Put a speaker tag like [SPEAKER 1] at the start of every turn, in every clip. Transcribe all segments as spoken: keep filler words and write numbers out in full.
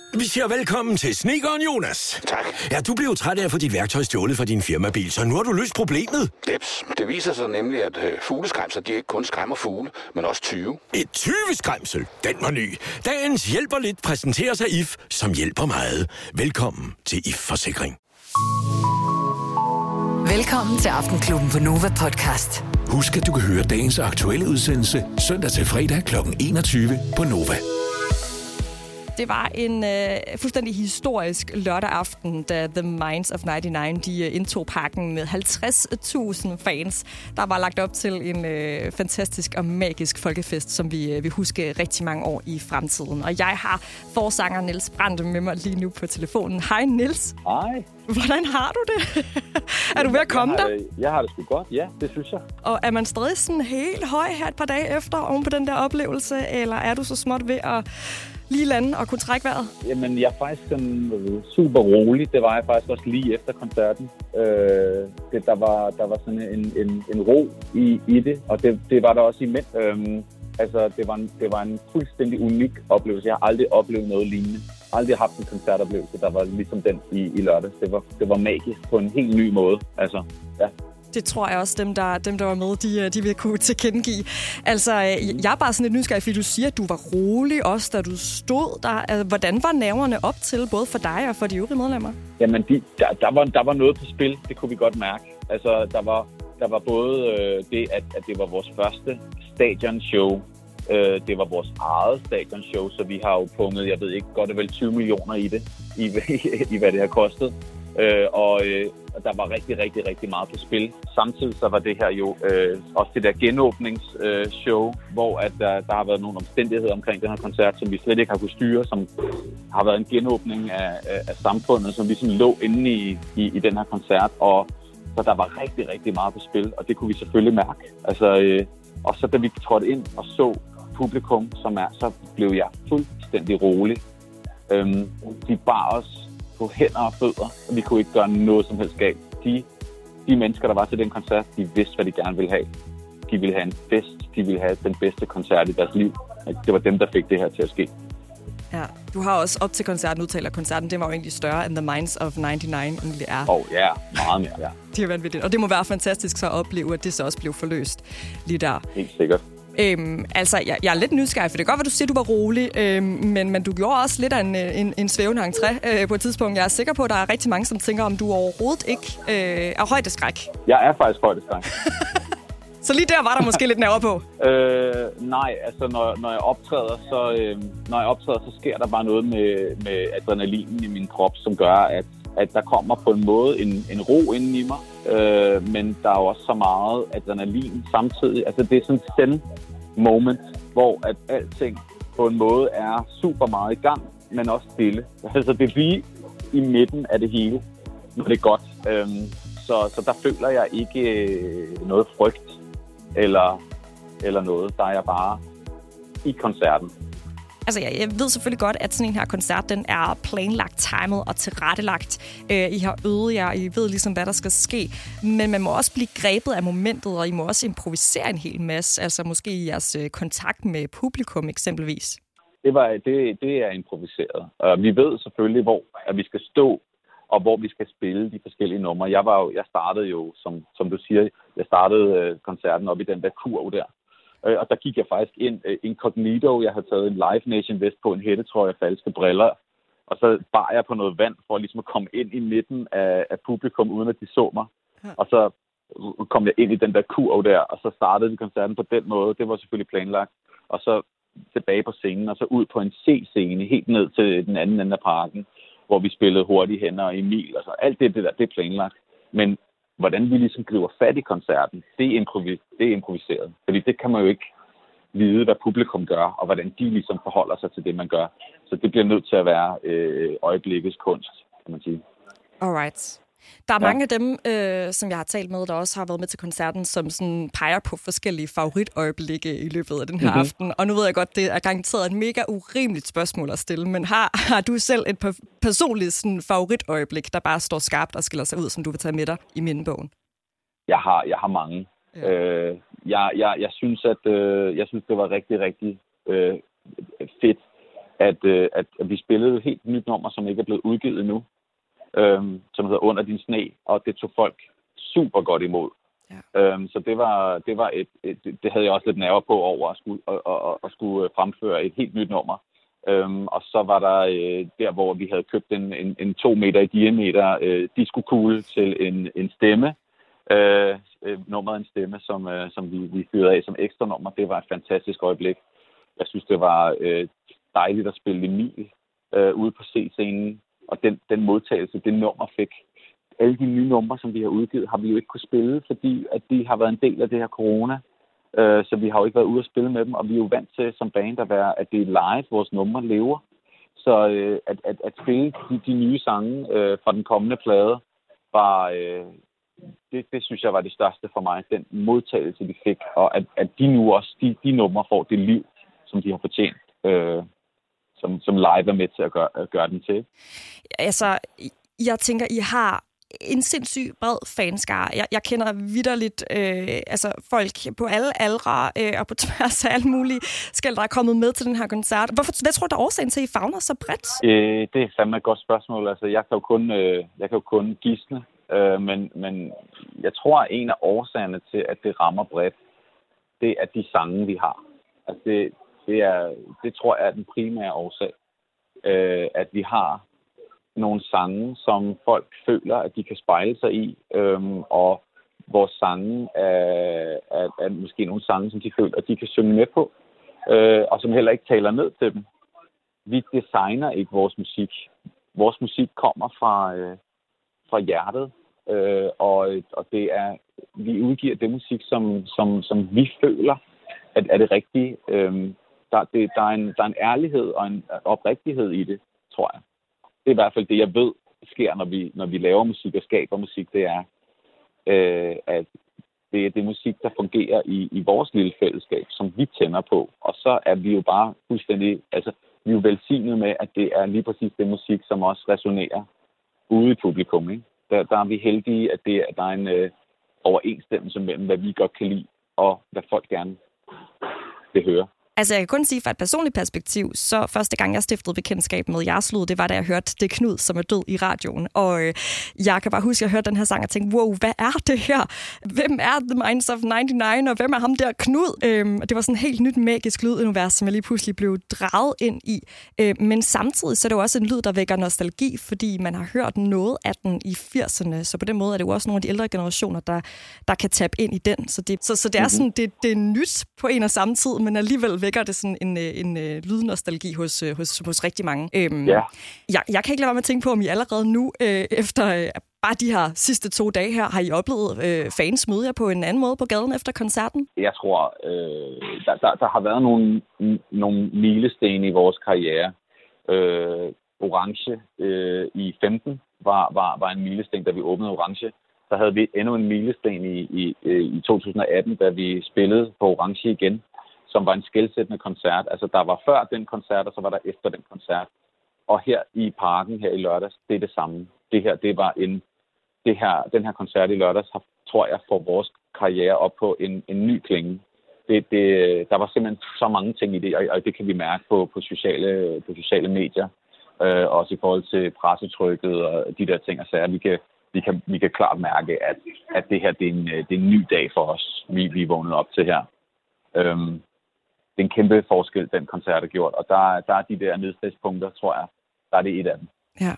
[SPEAKER 1] Vi siger velkommen til snedkeren Jonas.
[SPEAKER 2] Tak.
[SPEAKER 1] Ja, du blev træt af at få dit værktøj stjålet fra din firmabil, så nu har du løst problemet.
[SPEAKER 2] Jeps. Det viser sig nemlig, at øh, fugleskræmser, de ikke kun skræmmer fugle, men også tyve.
[SPEAKER 1] Et tyveskræmsel, den var ny. Dagens hjælper lidt præsenteres af I F, som hjælper meget. Velkommen til I F-forsikring.
[SPEAKER 3] Velkommen til Aftenklubben på Nova Podcast.
[SPEAKER 4] Husk, at du kan høre dagens aktuelle udsendelse søndag til fredag klokken enogtyve på Nova.
[SPEAKER 5] Det var en øh, fuldstændig historisk lørdag aften, da The Minds of nioghalvfems de øh, indtog parken med halvtreds tusind fans. Der var lagt op til en øh, fantastisk og magisk folkefest, som vi øh, vil huske rigtig mange år i fremtiden. Og jeg har forsanger Niels Brandt med mig lige nu på telefonen. Hej Niels.
[SPEAKER 6] Hej.
[SPEAKER 5] Hvordan har du det? Er du ved at komme
[SPEAKER 6] jeg
[SPEAKER 5] der?
[SPEAKER 6] Det, jeg har det sgu godt, ja, det synes jeg.
[SPEAKER 5] Og er man stadig sådan helt høj her et par dage efter oven på den der oplevelse, eller er du så småt ved at lige lande og kunne trække vejret?
[SPEAKER 6] Jamen, jeg er faktisk sådan, øh, super rolig. Det var jeg faktisk også lige efter koncerten. Øh, det, der, var, der var sådan en, en, en ro i, i det, og det, det var der også imens. Øh, altså, det var, en, det var en fuldstændig unik oplevelse. Jeg har aldrig oplevet noget lignende. Jeg har aldrig haft en koncertoplevelse, der var ligesom den i, i lørdags. Det var, det var magisk på en helt ny måde. Altså, ja.
[SPEAKER 5] Det tror jeg også, dem der, dem, der var med, de, de vil kunne tilkendegive. Altså, jeg er bare sådan lidt nysgerrig, fordi du siger, at du var rolig også, da du stod der. Altså, hvordan var nerverne op til, både for dig og for de øvrige medlemmer?
[SPEAKER 6] Jamen, de, der, der, var, der var noget på spil, det kunne vi godt mærke. Altså, der var, der var både øh, det, at, at det var vores første stadionshow. Øh, det var vores eget stadionshow, så vi har jo punget, jeg ved ikke, godt og vel tyve millioner i det, i, i, i hvad det har kostet. Øh, og øh, der var rigtig, rigtig, rigtig meget på spil. Samtidig så var det her jo øh, også det der genåbningsshow, øh, hvor at der, der har været nogle omstændigheder omkring den her koncert, som vi slet ikke har kunnet styre, som har været en genåbning af, af, af samfundet, som ligesom lå inde i, i, i den her koncert. Og så der var rigtig, rigtig meget på spil, og det kunne vi selvfølgelig mærke. Altså, øh, og så da vi trådte ind og så publikum, som er, så blev jeg fuldstændig rolig. Øhm, de bar os på hænder og fødder, og vi kunne ikke gøre noget som helst galt. De, de mennesker, der var til den koncert, de vidste, hvad de gerne ville have. De ville have en fest, de ville have den bedste koncert i deres liv. Det var dem, der fik det her til at ske.
[SPEAKER 5] Ja, du har også op til koncerten udtalt, at koncerten det var jo egentlig større, end The Minds of nioghalvfems egentlig er.
[SPEAKER 6] Åh oh, ja, yeah, meget mere, ja.
[SPEAKER 5] Det er vanvittigt, og det må være fantastisk så at opleve, at det så også blev forløst lige der.
[SPEAKER 6] Helt sikkert.
[SPEAKER 5] Øhm, altså, jeg, jeg er lidt nysgerrig, for det er godt, at du siger, at du var rolig, øhm, men, men du gjorde også lidt af en, en, en svævende entré øh, på et tidspunkt. Jeg er sikker på, at der er rigtig mange, som tænker, om du overhovedet ikke øh, er højdeskræk.
[SPEAKER 6] Jeg er faktisk højdeskræk.
[SPEAKER 5] Så lige der var der måske lidt nerver på?
[SPEAKER 6] Øh, nej, altså når, når jeg optræder, så øh, når jeg optræder, så sker der bare noget med, med adrenalinen i min krop, som gør, at, at der kommer på en måde en, en ro inden i mig. Øh, men der er jo også så meget adrenalin samtidig. Altså det er sådan en zen moment, hvor at alting på en måde er super meget i gang, men også stille. Altså det er lige i midten af det hele, når det er godt. Øh, så, så der føler jeg ikke noget frygt eller, eller noget. Der er jeg bare i koncerten.
[SPEAKER 5] Altså, jeg, jeg ved selvfølgelig godt, at sådan en her koncert, den er planlagt, timet og tilrettelagt. Øh, I har øvet jer, I ved ligesom, hvad der skal ske. Men man må også blive grebet af momentet, og I må også improvisere en hel masse. Altså måske i jeres øh, kontakt med publikum eksempelvis.
[SPEAKER 6] Det, var, det, det er improviseret. Og vi ved selvfølgelig, hvor at vi skal stå, og hvor vi skal spille de forskellige numre. Jeg, var jo, jeg startede jo, som, som du siger, jeg startede øh, koncerten op i den der kurv der. Og der gik jeg faktisk ind uh, incognito. Jeg havde taget en Live Nation vest på, en hættetrøje og falske briller. Og så bar jeg på noget vand for ligesom at komme ind i midten af, af publikum, uden at de så mig. Ja. Og så kom jeg ind i den der kurv der, og så startede vi koncerten på den måde. Det var selvfølgelig planlagt. Og så tilbage på scenen, og så ud på en C-scene, helt ned til den anden ende af parken, hvor vi spillede Hurtige Hænder og Emil. Og så alt det, det der, det er planlagt. Men hvordan vi ligesom griber fat i koncerten, det er, improvis- det er improviseret. Fordi det kan man jo ikke vide, hvad publikum gør, og hvordan de ligesom forholder sig til det, man gør. Så det bliver nødt til at være øh, øjeblikkets kunst, kan man sige.
[SPEAKER 5] Alright. Der er ja. mange af dem, øh, som jeg har talt med, der også har været med til koncerten, som sådan peger på forskellige favoritøjeblikke i løbet af den her mm-hmm. aften. Og nu ved jeg godt, det er garanteret et mega urimeligt spørgsmål at stille, men har, har du selv et personligt sådan, favoritøjeblik, der bare står skarpt og skiller sig ud, som du vil tage med dig i mindebogen?
[SPEAKER 6] Jeg har, jeg har mange. Ja. Øh, jeg, jeg, jeg, synes, at, øh, jeg synes, det var rigtig, rigtig øh, fedt at, øh, at, at vi spillede et helt nyt nummer, som ikke er blevet udgivet endnu, øh, som hedder Under din sne, og det tog folk super godt imod. Ja. Øh, så det var, det var et, et, det havde jeg også lidt nerver på over at skulle, at, at, at skulle fremføre et helt nyt nummer. Øhm, og så var der øh, der, hvor vi havde købt en, en, en to meter i diameter øh, diskokugle til en, en stemme. Øh, øh, nummeret en stemme, som, øh, som vi, vi fyrede af som ekstra nummer. Det var et fantastisk øjeblik. Jeg synes, det var øh, dejligt at spille Emil øh, ude på C-scenen. Og den, den modtagelse, det nummer fik. Alle de nye numre, som vi har udgivet, har vi jo ikke kunne spille, fordi at de har været en del af det her corona. Så vi har jo ikke været ude at spille med dem, og vi er jo vant til som band at være, at det er live, vores numre lever. Så øh, at, at, at spille de, de nye sange øh, fra den kommende plade, var, øh, det, det synes jeg var det største for mig, den modtagelse, vi fik, og at, at de nu også, de, de numre får det liv, som de har fortjent, øh, som, som live er med til at gøre, at gøre den til.
[SPEAKER 5] Altså, jeg tænker, I har en sindssygt bred fanskare. Jeg, jeg kender vitterligt øh, altså folk på alle aldre øh, og på tværs af alle mulige skæld, der er kommet med til den her koncert. Hvorfor, hvad tror du, der er årsagen til, at I favner så bredt?
[SPEAKER 6] Øh, det er fandme et godt spørgsmål. Altså, jeg kan jo kun, øh, jeg kan jo kun gisne, øh, men, men jeg tror, at en af årsagerne til, at det rammer bredt, det er de sange, vi har. Altså, det, det, er, det tror jeg er den primære årsag. Øh, at vi har nogle sange, som folk føler, at de kan spejle sig i, øhm, og vores sange er, er, er måske nogle sange, som de føler, at de kan synge med på, øh, og som heller ikke taler ned til dem. Vi designer ikke vores musik. Vores musik kommer fra, øh, fra hjertet, øh, og, og det er, vi udgiver det musik, som, som, som vi føler, at er det rigtige. Øh, der, det, der, er en, der er en ærlighed og en oprigtighed i det, tror jeg. Det er i hvert fald det, jeg ved, sker, når vi, når vi laver musik og skaber musik, det er, øh, at det er det musik, der fungerer i, i vores lille fællesskab, som vi tænder på. Og så er vi jo bare fuldstændig, altså vi er jo velsignet med, at det er lige præcis det musik, som også resonerer ude i publikum. Ikke? Der, der er vi heldige, at, det, at der er en øh, overensstemmelse mellem, hvad vi godt kan lide, og hvad folk gerne vil høre.
[SPEAKER 5] Altså, jeg kan kun sige fra et personligt perspektiv, så første gang, jeg stiftede bekendtskab med jeres lyd, det var, da jeg hørte Det Knud, som er død i radioen. Og øh, jeg kan bare huske, at jeg hørte den her sang og tænkte, wow, hvad er det her? Hvem er The Minds of nioghalvfems, og hvem er ham der Knud? Øhm, det var sådan et helt nyt magisk lydunivers, som jeg lige pludselig blev draget ind i. Øh, men samtidig så er det jo også en lyd, der vækker nostalgi, fordi man har hørt noget af den i firserne. Så på den måde er det jo også nogle af de ældre generationer, der, der kan tabe ind i den. Så det, så, så det er sådan, det, det er nyt på en og samme tid, men alligevel vækker det sådan en, en, en lydnostalgi hos, hos, hos rigtig mange. Øhm,
[SPEAKER 6] ja.
[SPEAKER 5] jeg, jeg kan ikke lade være med at tænke på, om I allerede nu, øh, efter øh, bare de her sidste to dage her, har I oplevet øh, fans møde jer på en anden måde på gaden efter koncerten?
[SPEAKER 6] Jeg tror, øh, der, der, der har været nogle, nogle milesten i vores karriere. Øh, Orange øh, i femten var, var, var en milesten, da vi åbnede Orange. Så havde vi endnu en milesten i, i, i to tusind atten, da vi spillede på Orange igen, som var en skelsættende koncert. Altså, der var før den koncert, og så var der efter den koncert. Og her i parken, her i lørdags, det er det samme. Det her, det var en, det her, den her koncert i lørdags, har, tror jeg, får vores karriere op på en, en ny klinge. Det, det, der var simpelthen så mange ting i det, og, og det kan vi mærke på, på, sociale, på sociale medier. Øh, også i forhold til pressetrykket og de der ting og sager. Vi kan, vi kan, vi kan klart mærke, at, at det her, det er, en, det er en ny dag for os, vi, vi er vågnet op til her. Øhm, Det er en kæmpe forskel, den koncert har gjort. Og der, der er de der nedslagspunkter, tror jeg, der er det et af dem.
[SPEAKER 5] Ja.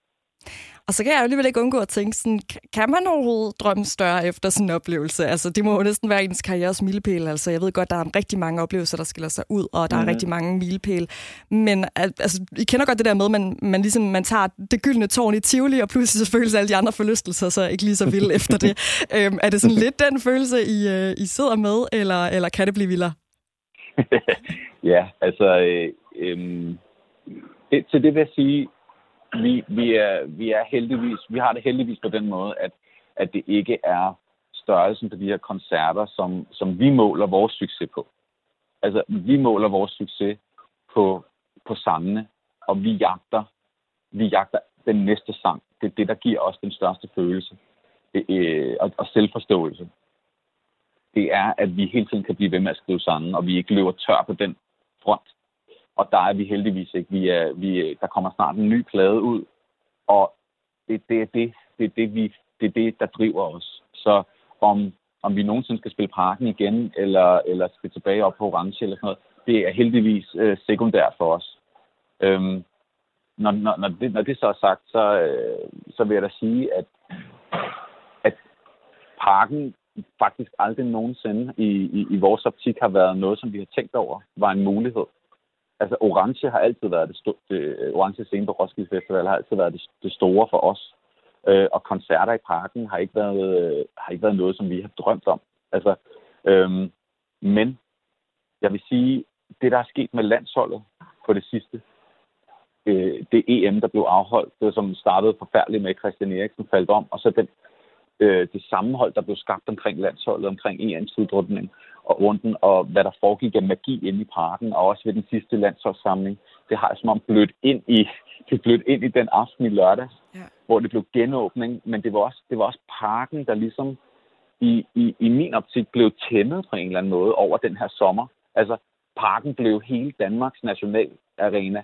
[SPEAKER 5] Og så kan jeg jo alligevel ikke undgå at tænke sådan, kan man overhovedet drømme større efter sådan en oplevelse? Altså, det må jo næsten være ens karrieres milepæl. Altså, jeg ved godt, der er rigtig mange oplevelser, der skiller sig ud, og der mm-hmm. er rigtig mange milepæl. Men altså, I kender godt det der med, at man, man, ligesom, man tager det gyldne tårn i Tivoli, og pludselig så føles alle de andre forlystelser så ikke lige så vilde efter det. Øhm, er det sådan lidt den følelse, I, I sidder med, eller, eller kan det blive vildere?
[SPEAKER 6] Ja, altså, øh, øh, det, til det vil jeg sige, vi, vi, er, vi er heldigvis, vi har det heldigvis på den måde, at, at det ikke er størrelsen på de her koncerter, som, som vi måler vores succes på. Altså, vi måler vores succes på, på sangene, og vi jagter, vi jagter den næste sang. Det er det, der giver os den største følelse det, øh, og, og selvforståelse. Det er, at vi hele tiden kan blive ved med at skrive sange, og vi ikke løber tør på den front. Og der er vi heldigvis ikke. Vi er, vi, der kommer snart en ny plade ud, og det, det, er det, det, er det, vi, det er det, der driver os. Så om, om vi nogensinde skal spille Parken igen, eller, eller skal tilbage op på Orange eller sådan noget, det er heldigvis øh, sekundært for os. Øhm, når, når, når, det, når det så er sagt, så, øh, så vil jeg da sige, at, at Parken faktisk aldrig nogensinde i, i, i vores optik har været noget, som vi har tænkt over, var en mulighed. Altså, Orange har altid været det, sto- det Orange scene på Roskilde Festival har altid været det, det store for os. Øh, og koncerter i Parken har ikke været øh, har ikke været noget, som vi har drømt om. Altså, øh, men jeg vil sige, det der er sket med landsholdet på det sidste, øh, det E M, der blev afholdt, det som startede forfærdeligt med Christian Eriksen faldt om, og så den øh, det sammenhold, der blev skabt omkring landsholdet, omkring E M's udrykning og runden, og hvad der foregik af magi inde i Parken, og også ved den sidste landsholdssamling, det har jeg som om blødt ind i, det blødt ind i den aften i lørdags, ja. Hvor det blev genåbning, men det var også, det var også Parken, der ligesom i, i, i min optik blev tændet på en eller anden måde over den her sommer. Altså, Parken blev hele Danmarks nationalarena.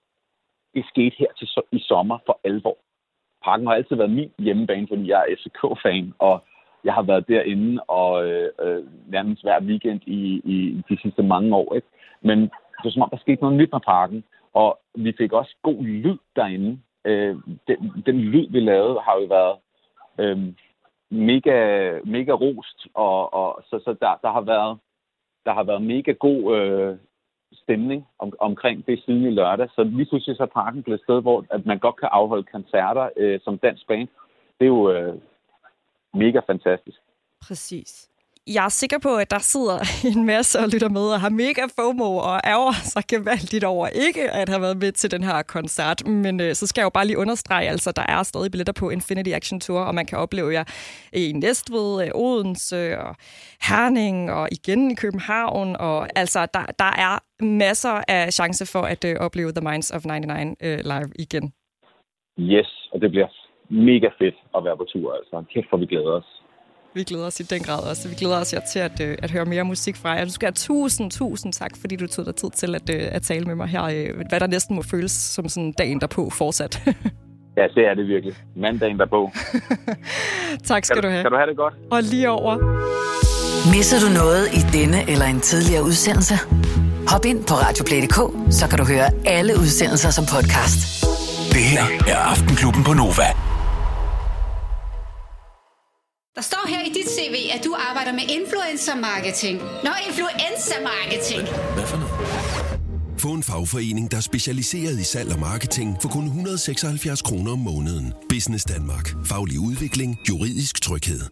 [SPEAKER 6] Det skete her til, i sommer for alvor. Parken har altid været min hjemmebane, fordi jeg er F C K-fan, og jeg har været derinde og øh, øh, nærmest hver weekend i, i de sidste mange år. Ikke? Men det er som om, der skete noget nyt med Parken, og vi fik også god lyd derinde. Øh, den, den lyd, vi lavede, har jo været øh, mega, mega rost, og, og så, så der, der, har været, der har været mega god øh, stemning om, omkring det siden i lørdag. Så lige pludselig så er Parken blevet et sted, hvor at man godt kan afholde koncerter øh, som dansk band. Det er jo øh, mega fantastisk.
[SPEAKER 5] Præcis. Jeg er sikker på, at der sidder en masse og lytter med og har mega FOMO og ærger sig gevaldigt over ikke at have været med til den her koncert. Men øh, så skal jeg jo bare lige understrege, altså der er stadig billetter på Infinity Action Tour, og man kan opleve jer i Næstved, Odense og Herning og igen i København. Og altså der, der er masser af chancer for at øh, opleve The Minds of nioghalvfems øh, live igen.
[SPEAKER 6] Yes, og det bliver mega fedt at være på tur. Altså kæft, for vi glæder os.
[SPEAKER 5] Vi glæder os i den grad også. Vi glæder os til at, at høre mere musik fra jer. Du skal have tusind, tusind tak, fordi du tog dig tid til at, at tale med mig her. Hvad der næsten må føles som sådan dagen derpå fortsat.
[SPEAKER 6] Ja, det er det virkelig. Mandagen derpå.
[SPEAKER 5] Tak skal
[SPEAKER 6] kan
[SPEAKER 5] du have.
[SPEAKER 6] Kan du have det godt?
[SPEAKER 5] Og lige over.
[SPEAKER 3] Misser du noget i denne eller en tidligere udsendelse? Hop ind på radioplay punktum d k, så kan du høre alle udsendelser som podcast.
[SPEAKER 4] Det her er Aftenklubben på Nova.
[SPEAKER 7] Der står her i dit C V, at du arbejder med influencer-marketing. Nå, influencer-marketing.
[SPEAKER 8] Hvad for noget? Få en fagforening, der er specialiseret i salg og marketing for kun et hundrede og seksoghalvfjerds kroner om måneden. Business Danmark. Faglig udvikling. Juridisk tryghed.